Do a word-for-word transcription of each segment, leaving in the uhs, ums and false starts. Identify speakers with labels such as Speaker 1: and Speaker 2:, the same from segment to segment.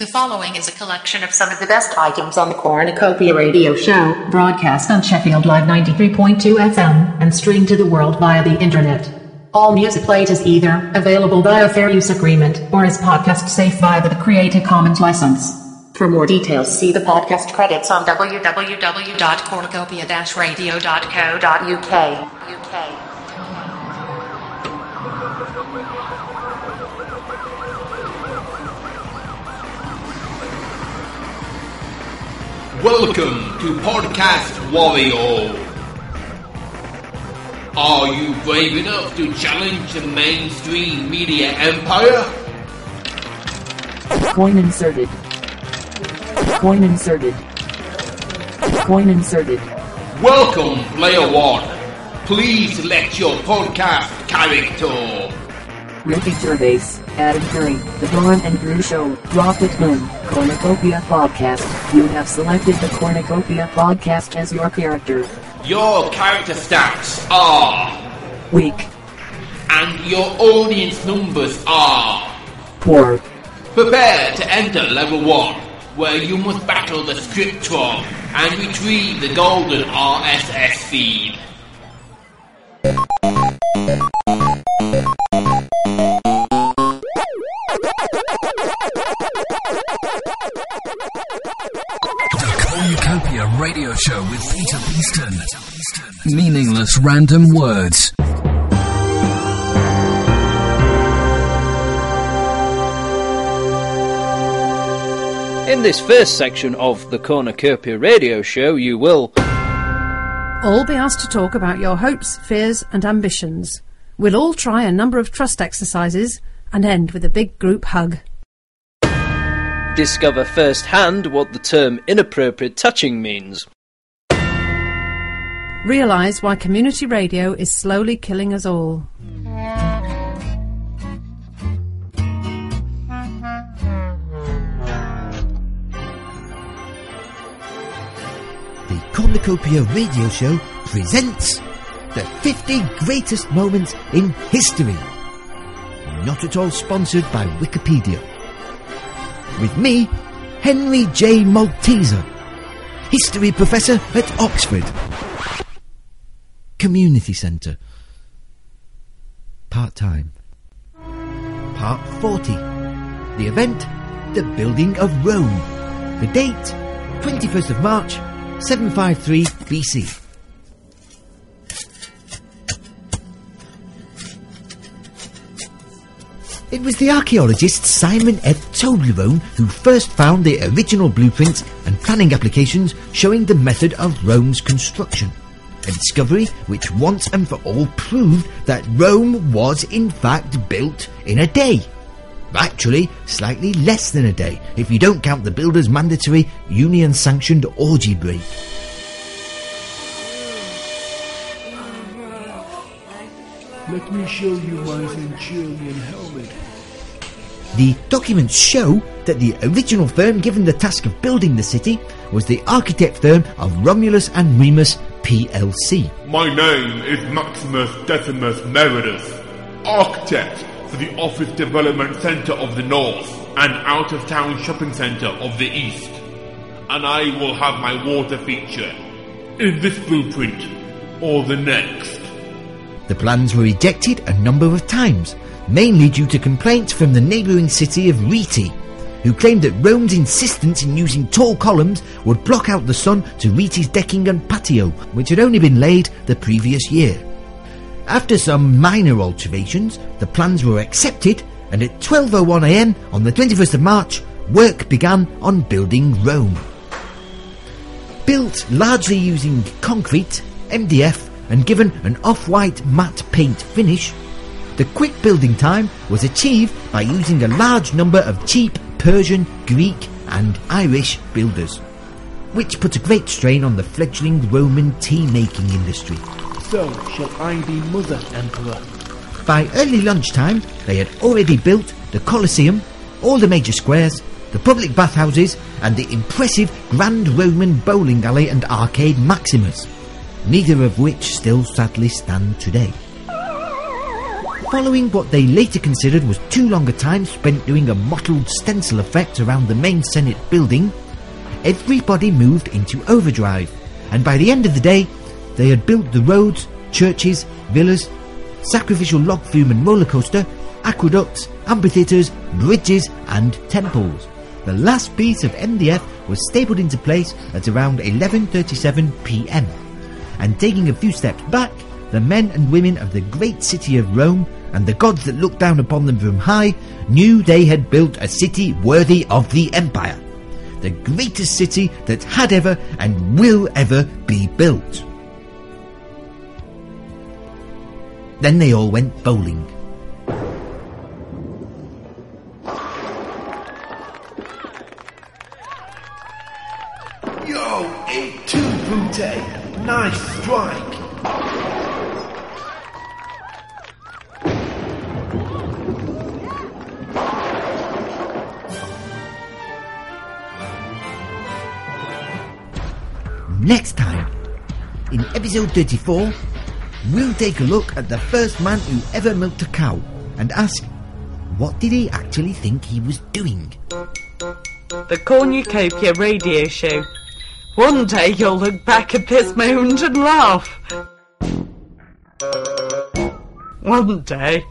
Speaker 1: The following is a collection of some of the best items on the Cornucopia Radio Show, broadcast on Sheffield Live ninety-three point two F M and streamed to the world via the internet. All music played is either available via fair use agreement or is podcast safe via the Creative Commons license. For more details, see the podcast credits on w w w dot cornucopia dash radio dot co dot u k. U K.
Speaker 2: Welcome to Podcast Warrior. Are you brave enough to challenge the mainstream media empire?
Speaker 3: Coin inserted. Coin inserted. Coin inserted.
Speaker 2: Welcome, Player One. Please select your podcast character.
Speaker 3: Ricky Gervais, Adam Curry, The Dawn and Drew Show, Rocket Moon, Cornucopia Podcast. You have selected the Cornucopia Podcast as your character.
Speaker 2: Your character stats are
Speaker 3: weak,
Speaker 2: and your audience numbers are
Speaker 3: poor.
Speaker 2: Prepare to enter level one, where you must battle the Scriptron and retrieve the golden R S S feed.
Speaker 4: Cornucopia Radio Show with Peter Beeston. Meaningless random words.
Speaker 5: In this first section of the Cornucopia Radio Show, you will
Speaker 6: all be asked to talk about your hopes, fears and ambitions. We'll all try a number of trust exercises and end with a big group hug.
Speaker 5: Discover firsthand what the term inappropriate touching means.
Speaker 6: Realise why community radio is slowly killing us all.
Speaker 7: The Cornucopia Radio Show presents the fifty greatest moments in history. Not at all sponsored by Wikipedia. With me, Henry J. Malteser, history professor at Oxford. Community Centre. Part-time. Part forty. The event, the building of Rome. The date, twenty-first of March, seven fifty-three B C. It was the archaeologist Simon F. Toblerone who first found the original blueprints and planning applications showing the method of Rome's construction. A discovery which once and for all proved that Rome was in fact built in a day. Actually, slightly less than a day, if you don't count the builder's mandatory union-sanctioned orgy break.
Speaker 8: Let me show you my Centurion helmet.
Speaker 7: The documents show that the original firm given the task of building the city was the architect firm of Romulus and Remus P L C.
Speaker 9: My name is Maximus Decimus Meredith, architect for the Office Development Centre of the North and out-of-town shopping centre of the East. And I will have my water feature in this blueprint or the next.
Speaker 7: The plans were rejected a number of times, mainly due to complaints from the neighbouring city of Reti, who claimed that Rome's insistence in using tall columns would block out the sun to Reti's decking and patio, which had only been laid the previous year. After some minor alterations, the plans were accepted, and at twelve oh one a m on the twenty-first of March, work began on building Rome. Built largely using concrete, M D F, and given an off-white matte paint finish, the quick building time was achieved by using a large number of cheap Persian, Greek and Irish builders, which put a great strain on the fledgling Roman tea-making industry.
Speaker 8: So shall I be Mother Emperor?
Speaker 7: By early lunchtime, they had already built the Colosseum, all the major squares, the public bathhouses and the impressive Grand Roman bowling alley and arcade Maximus, neither of which still sadly stand today. Following what they later considered was too long a time spent doing a mottled stencil effect around the main Senate building, everybody moved into overdrive, and by the end of the day, they had built the roads, churches, villas, sacrificial log flume and roller coaster, aqueducts, amphitheatres, bridges and temples. The last piece of M D F was stapled into place at around eleven thirty-seven p m, and taking a few steps back, the men and women of the great city of Rome and the gods that looked down upon them from high knew they had built a city worthy of the empire, the greatest city that had ever and will ever be built. Then they all went bowling.
Speaker 8: Yo, eight two, Booty. Nice strike.
Speaker 7: Next time, in episode thirty-four, we'll take a look at the first man who ever milked a cow and ask, what did he actually think he was doing?
Speaker 10: The Cornucopia Radio Show. One day you'll look back at this moment and laugh. One day.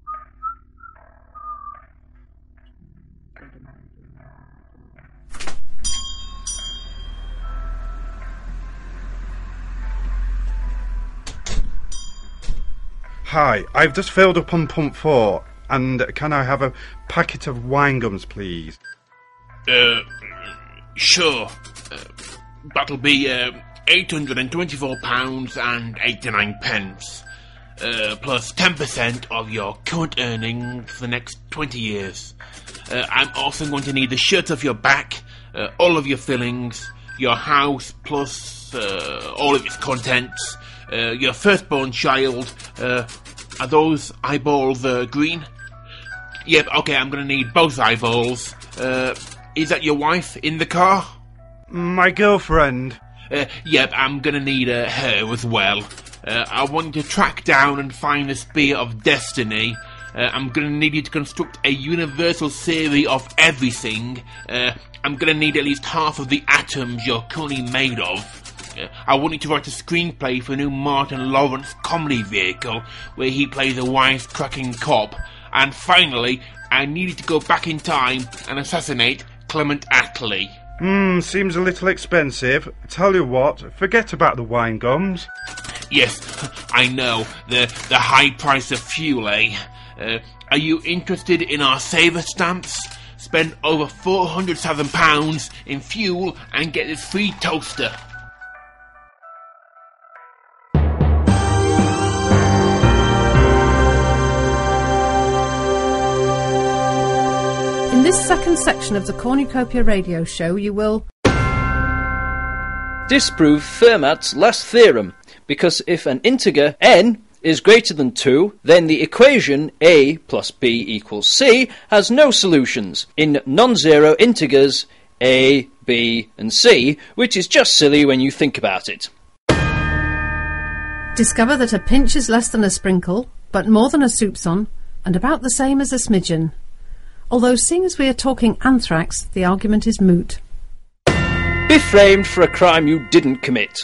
Speaker 11: Hi, I've just filled up on pump four, and can I have a packet of wine gums, please?
Speaker 2: Uh, sure. Uh, that'll be uh, eight hundred twenty-four pounds and eighty-nine pence, uh, plus ten percent of your current earnings for the next twenty years. Uh, I'm also going to need the shirt off your back, uh, all of your fillings, your house plus uh, all of its contents, uh, your firstborn child. Uh, are those eyeballs uh, green? Yep, okay, I'm going to need both eyeballs. Uh, is that your wife in the car?
Speaker 11: My girlfriend.
Speaker 2: Uh, yep, I'm going to need uh, her as well. Uh, I want you to track down and find the Spear of Destiny. Uh, I'm going to need you to construct a universal theory of everything. Uh, I'm going to need at least half of the atoms you're currently made of. Uh, I want you to write a screenplay for a new Martin Lawrence comedy vehicle where he plays a wisecracking cop. And finally, I need you to go back in time and assassinate Clement Attlee.
Speaker 11: Hmm, seems a little expensive. Tell you what, forget about the wine gums.
Speaker 2: Yes, I know. The the high price of fuel, eh? Uh, are you interested in our saver stamps? Spend over four hundred thousand pounds in fuel and get this free toaster.
Speaker 6: In this second section of the Cornucopia Radio Show, you will
Speaker 5: disprove Fermat's last theorem, because if an integer n is greater than two, then the equation a plus b equals c has no solutions in non-zero integers a, b and c, which is just silly when you think about it.
Speaker 6: discover that a pinch is less than a sprinkle, but more than a soupçon, and about the same as a smidgen. Although, seeing as we are talking anthrax, the argument is moot.
Speaker 5: Be framed for a crime you didn't commit.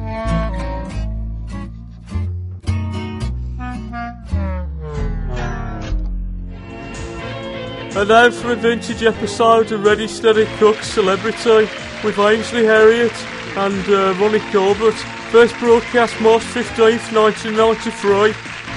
Speaker 8: And now for a vintage episode of Ready Steady Cook Celebrity with Ainsley Harriott and uh, Ronnie Corbett. First broadcast March fifteenth, nineteen ninety-three.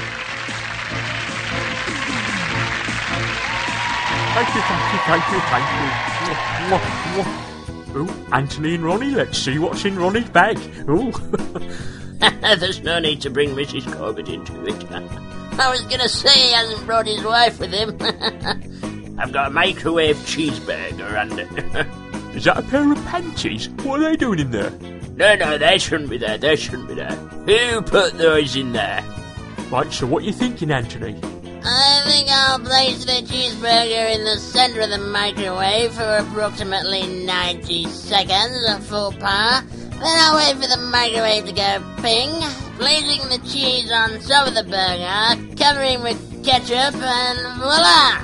Speaker 8: Thank you, thank you, thank you, thank you. Mwah, mwah, mwah. Ooh, Anthony and Ronnie, let's see what's in Ronnie's bag. Ooh.
Speaker 12: There's no need to bring Missus Corbett into it. I was going to say he hasn't brought his wife with him. I've got a microwave cheeseburger and...
Speaker 8: Is that a pair of panties? What are they doing in there?
Speaker 12: No, no, they shouldn't be there, they shouldn't be there. Who put those in there?
Speaker 8: Right, so what are you thinking, Anthony?
Speaker 12: I think I'll place the cheeseburger in the centre of the microwave for approximately ninety seconds at full power. Then I'll wait for the microwave to go ping, placing the cheese on top of the burger, covering with ketchup, and voila!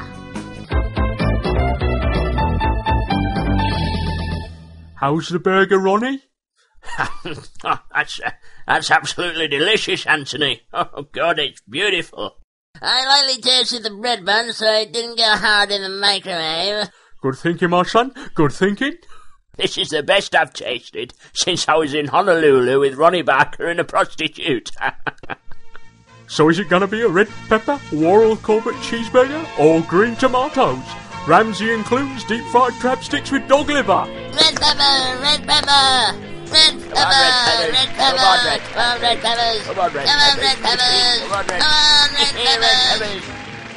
Speaker 8: How's the burger, Ronnie?
Speaker 12: Oh, that's, uh, that's absolutely delicious, Anthony. Oh, God, it's beautiful. I lightly toasted the bread bun so it didn't go hard in the microwave.
Speaker 8: Good thinking, my son. Good thinking.
Speaker 12: This is the best I've tasted since I was in Honolulu with Ronnie Barker and a prostitute.
Speaker 8: So is it going to be a red pepper, Warrell Corbett cheeseburger, or green tomatoes? Ramsay includes deep-fried crab sticks with dog liver.
Speaker 12: Red pepper, red pepper, red pepper, red pepper, come on, red peppers, come on, red peppers, come on, red peppers, come on, red peppers.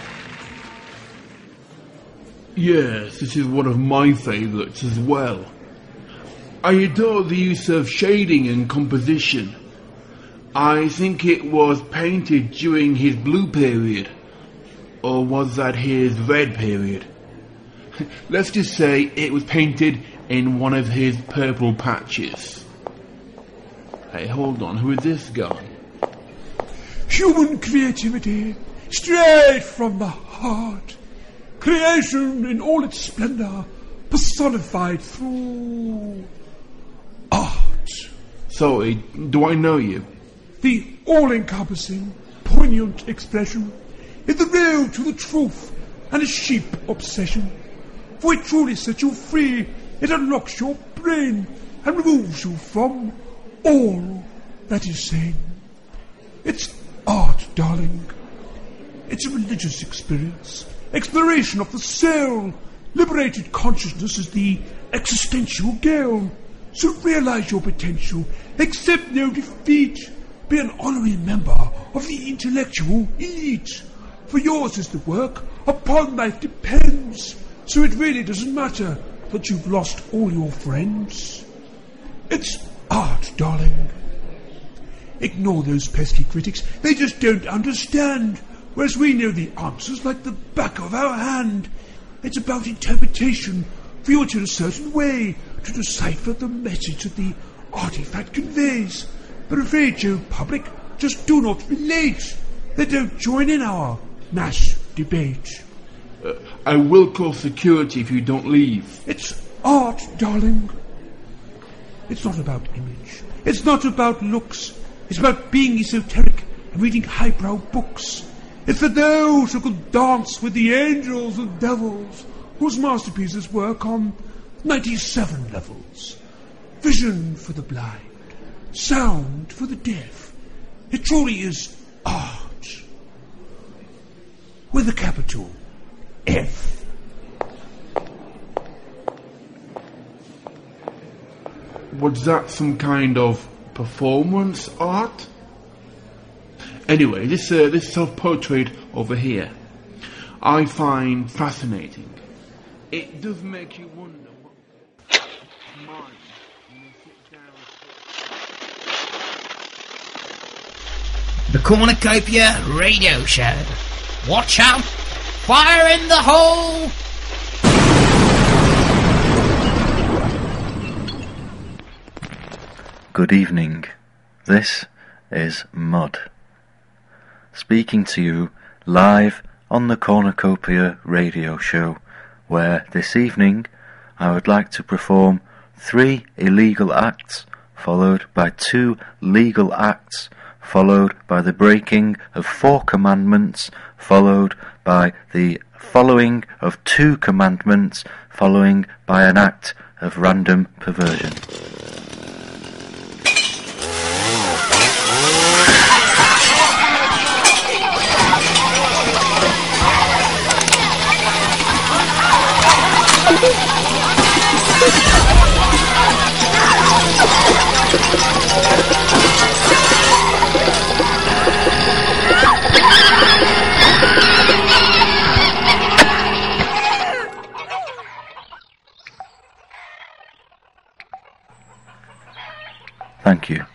Speaker 9: Yes, this is one of my favourites as well. I adore the use of shading and composition. I think it was painted during his blue period. Or was that his red period? Let's just say it was painted in one of his purple patches. Hey, hold on, who is this guy?
Speaker 13: Human creativity, straight from the heart. Creation in all its splendour, personified through art.
Speaker 9: Sorry, do I know you?
Speaker 13: The all-encompassing, poignant expression is the road to the truth and a sheep obsession. For it truly sets you free, it unlocks your brain and removes you from all that is sane. It's art, darling. It's a religious experience, exploration of the soul. Liberated consciousness is the existential goal. So realize your potential, accept no defeat, be an honorary member of the intellectual elite. For yours is the work, upon life depends. So it really doesn't matter that you've lost all your friends. It's art, darling. Ignore those pesky critics, they just don't understand. Whereas we know the answers like the back of our hand. It's about interpretation, for you to a certain way to decipher the message that the artifact conveys. But afraid you, public, just do not relate. They don't join in our mass debate.
Speaker 9: Uh, I will call security if you don't leave.
Speaker 13: It's art, darling. It's not about image. It's not about looks. It's about being esoteric and reading highbrow books. It's for those who can dance with the angels and devils, whose masterpieces work on ninety-seven levels. Vision for the blind, sound for the deaf. It truly is art. With a capital F.
Speaker 9: Was that some kind of performance art? Anyway, this uh, this self-portrait over here, I find fascinating. It does make you wonder what mind when you sit down.
Speaker 7: The Cornucopia Radio Show. Watch out! Fire in the hole!
Speaker 14: Good evening. This is Mud, speaking to you live on the Cornucopia Radio Show, where this evening I would like to perform three illegal acts, followed by two legal acts, followed by the breaking of four commandments, followed by the following of two commandments, following by an act of random perversion. Thank you.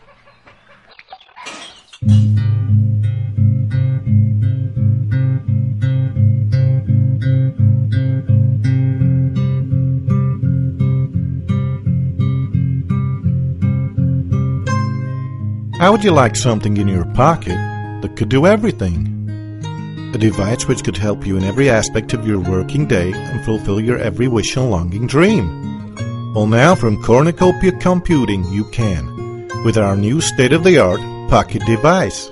Speaker 15: How would you like something in your pocket that could do everything? A device which could help you in every aspect of your working day and fulfill your every wish and longing dream. Well, now from Cornucopia Computing you can, with our new state-of-the-art pocket device.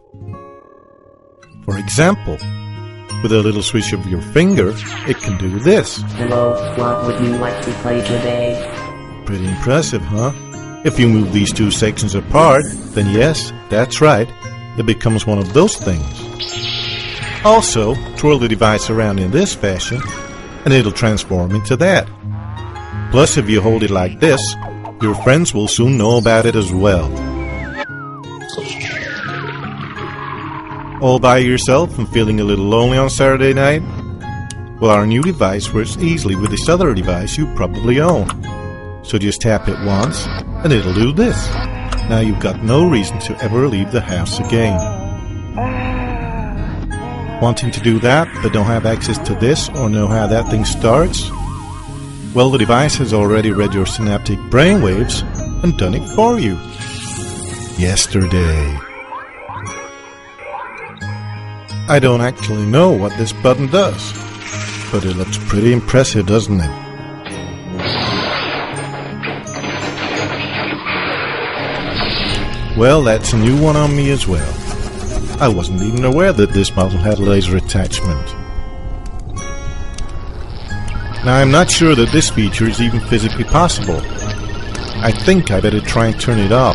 Speaker 15: For example, with a little swish of your finger, it can do this.
Speaker 3: Hello, what would you like to play today?
Speaker 15: Pretty impressive, huh? If you move these two sections apart, then yes, that's right, it becomes one of those things. Also, twirl the device around in this fashion, and it'll transform into that. Plus, if you hold it like this, your friends will soon know about it as well. All by yourself and feeling a little lonely on Saturday night? Well, our new device works easily with this other device you probably own. So just tap it once, and it'll do this. Now you've got no reason to ever leave the house again. Wanting to do that, but don't have access to this or know how that thing starts? Well, the device has already read your synaptic brainwaves and done it for you. Yesterday. I don't actually know what this button does, but it looks pretty impressive, doesn't it? Well, that's a new one on me as well. I wasn't even aware that this model had a laser attachment. Now, I'm not sure that this feature is even physically possible. I think I better try and turn it off.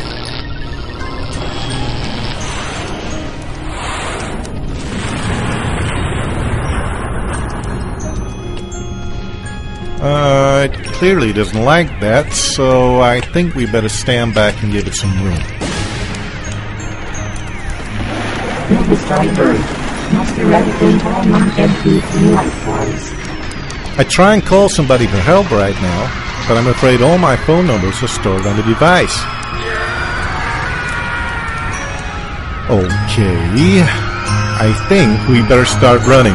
Speaker 15: Uh, it clearly doesn't like that, so I think we better stand back and give it some room. I try and call somebody for help right now, but I'm afraid all my phone numbers are stored on the device. Okay, I think we better start running.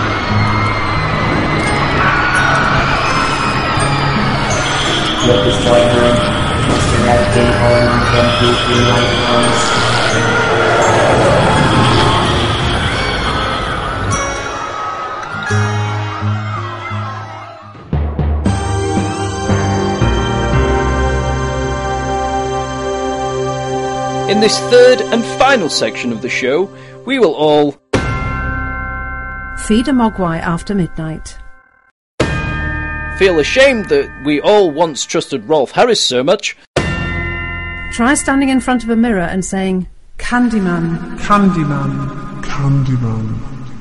Speaker 5: In this third and final section of the show, we will all
Speaker 6: feed a mogwai after midnight.
Speaker 5: Feel ashamed that we all once trusted Rolf Harris so much.
Speaker 6: Try standing in front of a mirror and saying, Candyman,
Speaker 13: Candyman, Candyman.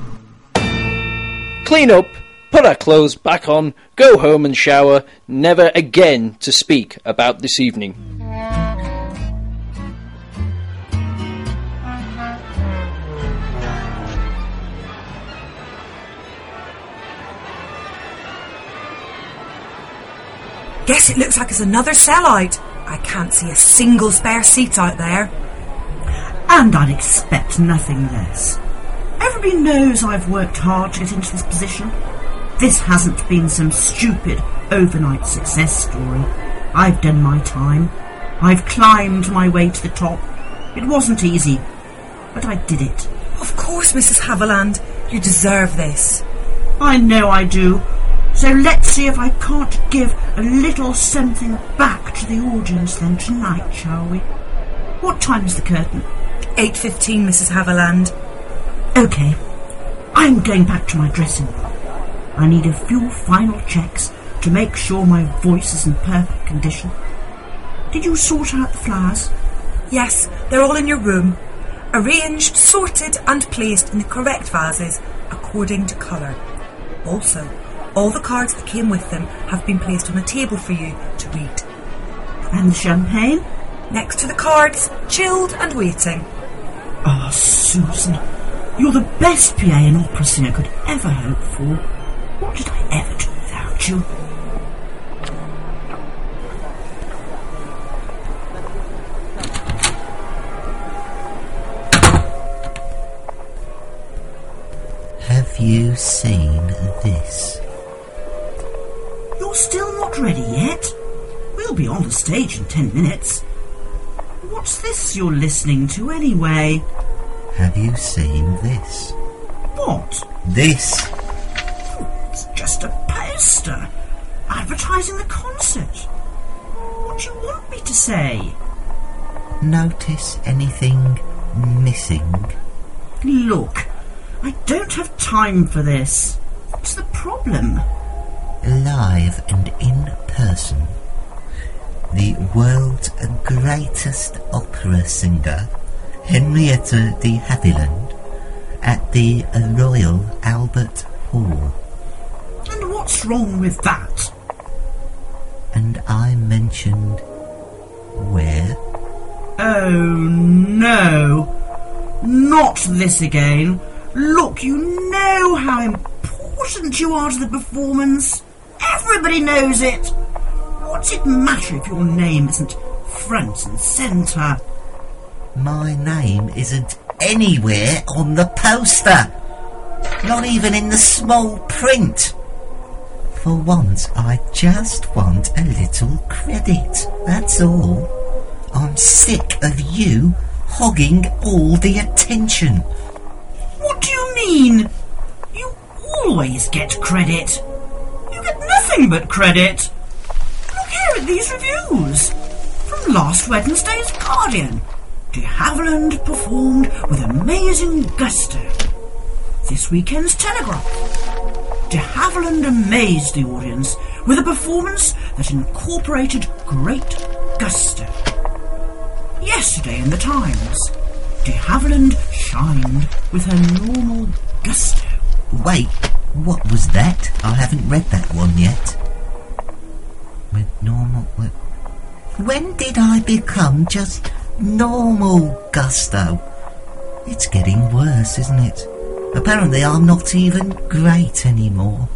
Speaker 5: Clean up, put our clothes back on, go home and shower, never again to speak about this evening.
Speaker 16: Guess it looks like it's another sellout. I can't see a single spare seat out there.
Speaker 17: And I'd expect nothing less. Everybody knows I've worked hard to get into this position. This hasn't been some stupid overnight success story. I've done my time. I've climbed my way to the top. It wasn't easy, but I did it.
Speaker 16: Of course, Missus Haviland. You deserve this.
Speaker 17: I know I do. So let's see if I can't give a little something back to the audience then tonight, shall we? What time is the curtain?
Speaker 16: eight fifteen, Missus Haviland.
Speaker 17: OK. I'm going back to my dressing room. I need a few final checks to make sure my voice is in perfect condition. Did you sort out the flowers?
Speaker 16: Yes, they're all in your room. Arranged, sorted and placed in the correct vases according to colour. Also, all the cards that came with them have been placed on a table for you to read.
Speaker 17: And the champagne?
Speaker 16: Next to the cards, chilled and waiting.
Speaker 17: Oh, Susan, you're the best P A an opera singer could ever hope for. What did I ever do without you?
Speaker 7: Have you seen this?
Speaker 17: You're still not ready yet? We'll be on the stage in ten minutes. What's this you're listening to anyway?
Speaker 7: Have you seen this?
Speaker 17: What?
Speaker 7: This.
Speaker 17: It's just a poster advertising the concert. What do you want me to say?
Speaker 7: Notice anything missing?
Speaker 17: Look, I don't have time for this. What's the problem?
Speaker 7: Live and in person. The world's greatest opera singer, Henrietta de Havilland, at the Royal Albert Hall.
Speaker 17: And what's wrong with that?
Speaker 7: And I mentioned where?
Speaker 17: Oh no! Not this again! Look, you know how important you are to the performance. Everybody knows it. What's it matter if your name isn't front and centre?
Speaker 7: My name isn't anywhere on the poster. Not even in the small print. For once, I just want a little credit, that's all. I'm sick of you hogging all the attention.
Speaker 17: What do you mean? You always get credit. You get nothing but credit. Look here at these reviews. From last Wednesday's Guardian. De Havilland performed with amazing gusto. This weekend's Telegraph. De Havilland amazed the audience with a performance that incorporated great gusto. Yesterday in the Times, De Havilland shined with her normal gusto.
Speaker 7: Wait, what was that? I haven't read that one yet. With normal... When did I become just normal gusto? It's getting worse, isn't it? Apparently I'm not even great anymore.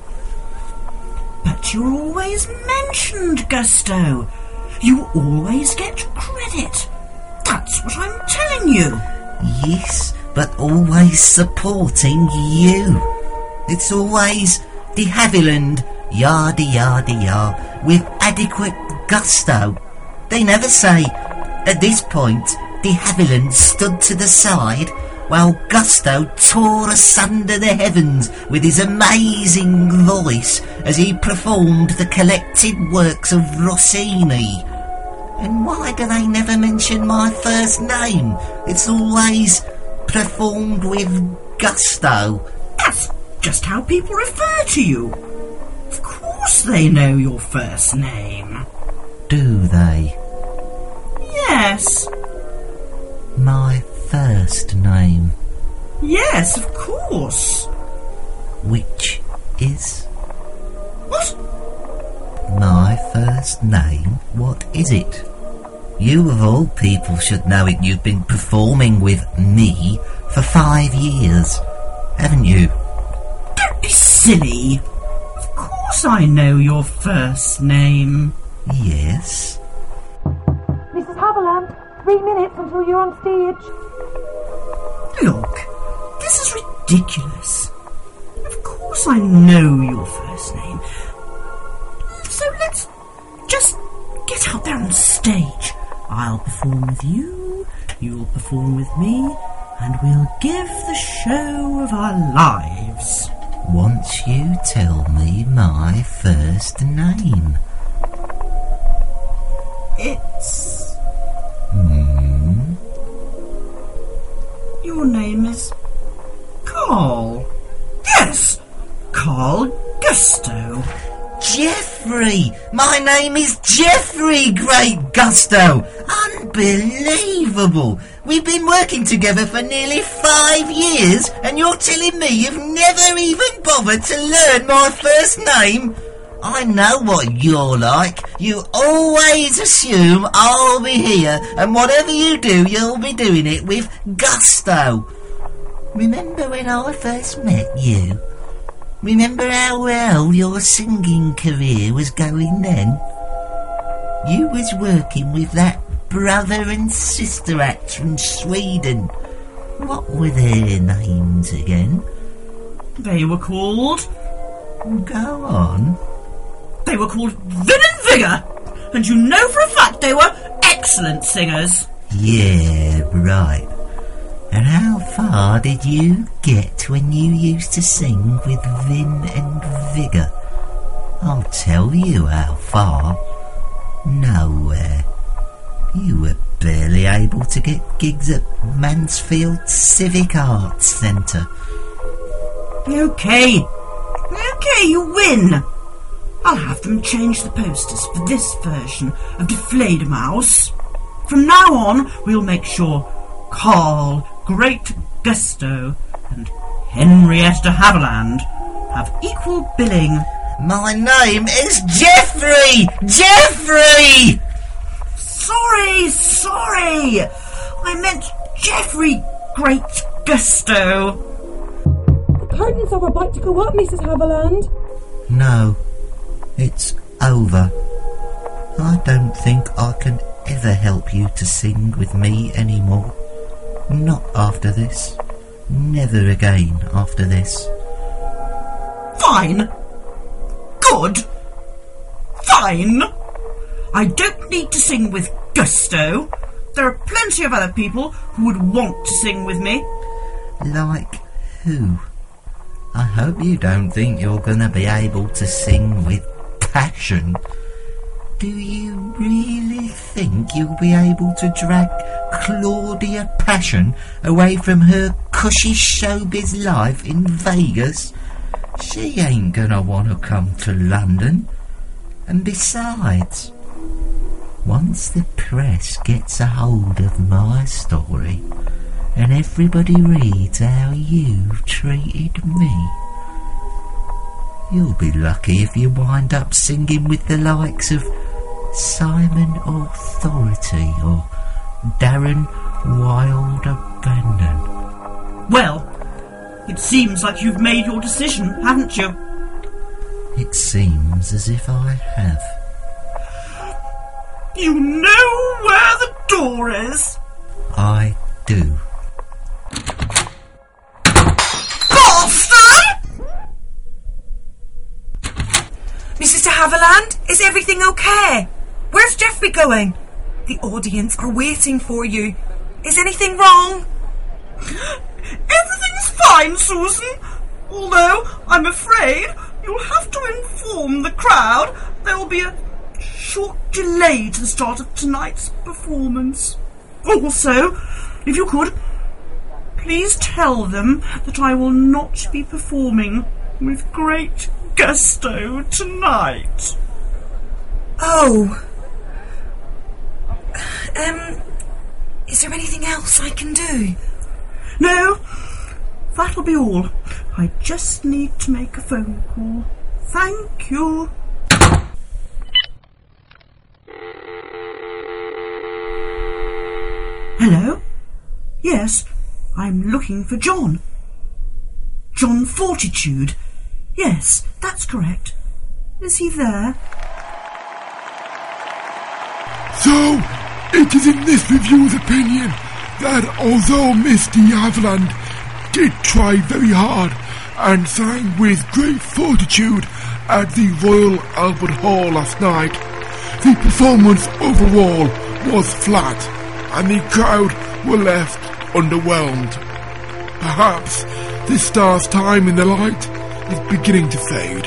Speaker 17: But you're always mentioned, Gusto. You always get credit. That's what I'm telling you.
Speaker 7: Yes, but always supporting you. It's always De Havilland, yardy yardy yar, with adequate gusto. They never say, at this point, De Havilland stood to the side while Gusto tore asunder the heavens with his amazing voice as he performed the collected works of Rossini. And why do they never mention my first name? It's always performed with gusto.
Speaker 17: That's just how people refer to you. Of course they know your first name.
Speaker 7: Do they?
Speaker 17: Yes.
Speaker 7: My first name.
Speaker 17: Yes, of course.
Speaker 7: Which is?
Speaker 17: What?
Speaker 7: My first name? What is it? You of all people should know it. You've been performing with me for five years, haven't you?
Speaker 17: Don't be silly. Of course I know your first name.
Speaker 7: Yes.
Speaker 18: Missus Havilland, three minutes until you're on stage.
Speaker 17: Look, this is ridiculous. Of course I know your first name. So let's just get out there on stage. I'll perform with you, you'll perform with me, and we'll give the show of our lives.
Speaker 7: Once you tell me my first name.
Speaker 17: It's...
Speaker 7: Hmm?
Speaker 17: Your name is... Carl. Yes, Carl Gusto.
Speaker 7: Geoffrey! My name is Geoffrey Great Gusto! Unbelievable! We've been working together for nearly five years, and you're telling me you've never even bothered to learn my first name? I know what you're like. You always assume I'll be here, and whatever you do, you'll be doing it with gusto. Remember when I first met you? Remember how well your singing career was going then? You was working with that brother and sister act from Sweden. What were their names again?
Speaker 17: They were called...
Speaker 7: Go on.
Speaker 17: They were called Vin and Vigour, and you know for a fact they were excellent singers.
Speaker 7: Yeah, right. And how far did you get when you used to sing with vim and vigour? I'll tell you how far. Nowhere. You were barely able to get gigs at Mansfield Civic Arts Centre.
Speaker 17: Okay. Okay, you win. I'll have them change the posters for this version of Die Fledermaus. From now on, we'll make sure Carl Great Gusto and Henrietta de Havilland have equal billing.
Speaker 7: My name is Geoffrey! Geoffrey!
Speaker 17: Sorry, sorry! I meant Geoffrey Great Gusto.
Speaker 18: The curtains are about to go up, Missus Haviland.
Speaker 7: No, it's over. I don't think I can ever help you to sing with me anymore. Not after this. Never again after this.
Speaker 17: Fine. Good. Fine. I don't need to sing with gusto. There are plenty of other people who would want to sing with me.
Speaker 7: Like who? I hope you don't think you're going to be able to sing with passion. Do you really think you'll be able to drag Claudia Passion away from her cushy showbiz life in Vegas? She ain't gonna want to come to London. And besides, once the press gets a hold of my story and everybody reads how you've treated me, you'll be lucky if you wind up singing with the likes of Simon Authority or Darren Wild Abandon.
Speaker 17: Well, it seems like you've made your decision, haven't you?
Speaker 7: It seems as if I have.
Speaker 17: You know where the door is?
Speaker 7: I do.
Speaker 17: Boston!
Speaker 16: Missus de Havilland, is everything okay? Where's Geoffrey going? The audience are waiting for you. Is anything wrong?
Speaker 17: Everything's fine, Susan. Although, I'm afraid you'll have to inform the crowd there will be a short delay to the start of tonight's performance. Also, if you could, please tell them that I will not be performing with great gusto tonight.
Speaker 16: Oh. Um, is there anything else I can do?
Speaker 17: No, that'll be all. I just need to make a phone call. Thank you. Hello? Yes, I'm looking for John. John Fortitude. Yes, that's correct. Is he there?
Speaker 9: So, it is in this review's opinion that although Miss de Havilland did try very hard and sang with great fortitude at the Royal Albert Hall last night, the performance overall was flat and the crowd were left underwhelmed. Perhaps the star's time in the light is beginning to fade.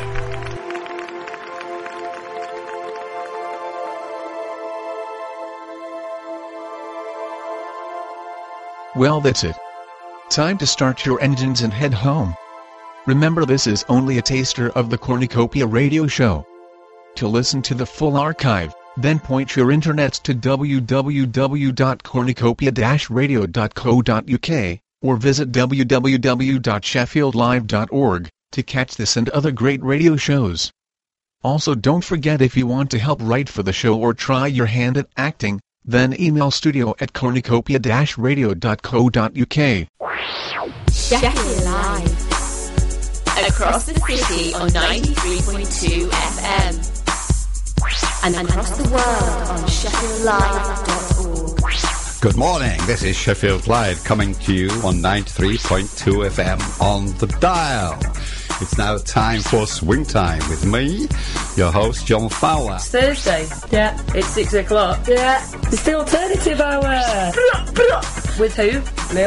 Speaker 19: Well, that's it. Time to start your engines and head home. Remember, this is only a taster of the Cornucopia radio show. To listen to the full archive, then point your internets to w w w dot cornucopia dash radio dot co dot u k or visit w w w dot sheffield live dot org to catch this and other great radio shows. Also, don't forget, if you want to help write for the show or try your hand at acting, then email studio at cornucopia dash radio dot co dot u k.
Speaker 20: Sheffield Live. Across the city on ninety-three point two F M. And across the world on sheffield live dot org.
Speaker 21: Good morning, this is Sheffield Live coming to you on ninety-three point two F M on the dial. It's now time for Swing Time with me, your host, John Fowler.
Speaker 10: It's Thursday. Yeah. It's six o'clock. Yeah. It's the alternative hour. With who? Lil?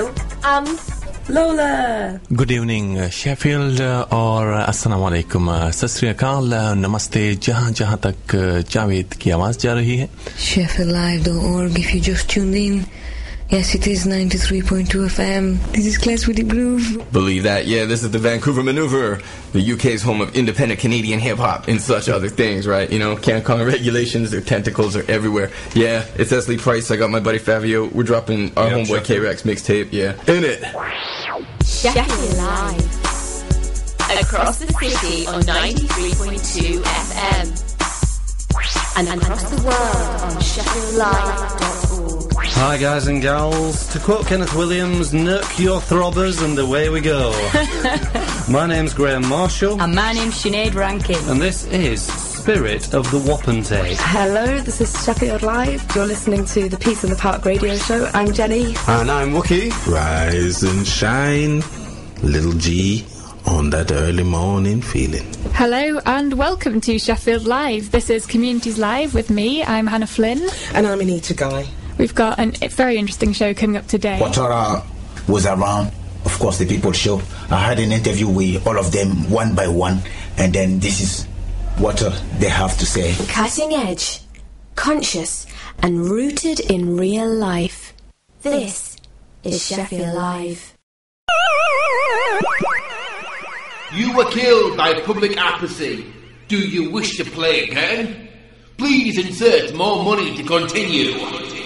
Speaker 20: And Lola.
Speaker 1: Good evening, uh, Sheffield uh, और अस्सलाम वालेकुम, सत श्री अकाल, नमस्ते, जहाँ जहाँ तक uh, Javed की आवाज़ जा रही है.
Speaker 22: Sheffield Live dot org if you just tuned in. Yes, it is ninety-three point two F M. This is Class with the Groove.
Speaker 23: Believe that, yeah, this is the Vancouver Maneuver, the U K's home of independent Canadian hip-hop and such other things, right? You know, CanCon regulations, their tentacles are everywhere. Yeah, it's Esley Price, I got my buddy Fabio, we're dropping our
Speaker 1: Yeah,
Speaker 23: homeboy K-Rex mixtape, yeah. In it!
Speaker 20: Sheffield Live. Across the city on ninety-three point two F M. And across the world on Sheffield Live dot org.
Speaker 24: Hi guys and gals, to quote Kenneth Williams, nurk your throbbers and away we go. My name's Graham Marshall.
Speaker 25: And my name's Sinead Rankin.
Speaker 24: And this is Spirit of the Wapentake.
Speaker 25: Hello, this is Sheffield Live. You're listening to the Peace in the Park radio show. I'm Jenny.
Speaker 26: And I'm Wookie. Rise and shine, little G, on that early morning feeling.
Speaker 27: Hello and welcome to Sheffield Live. This is Communities Live with me. I'm Hannah Flynn.
Speaker 28: And I'm Anita Guy.
Speaker 27: We've got an, a very interesting show coming up today.
Speaker 29: Watara was around, of course, the People Show. I had an interview with all of them one by one, and then this is what uh, they have to say.
Speaker 20: Cutting edge, conscious, and rooted in real life. This is Sheffield Live.
Speaker 2: You were killed by public apathy. Do you wish to play again? Please insert more money to continue.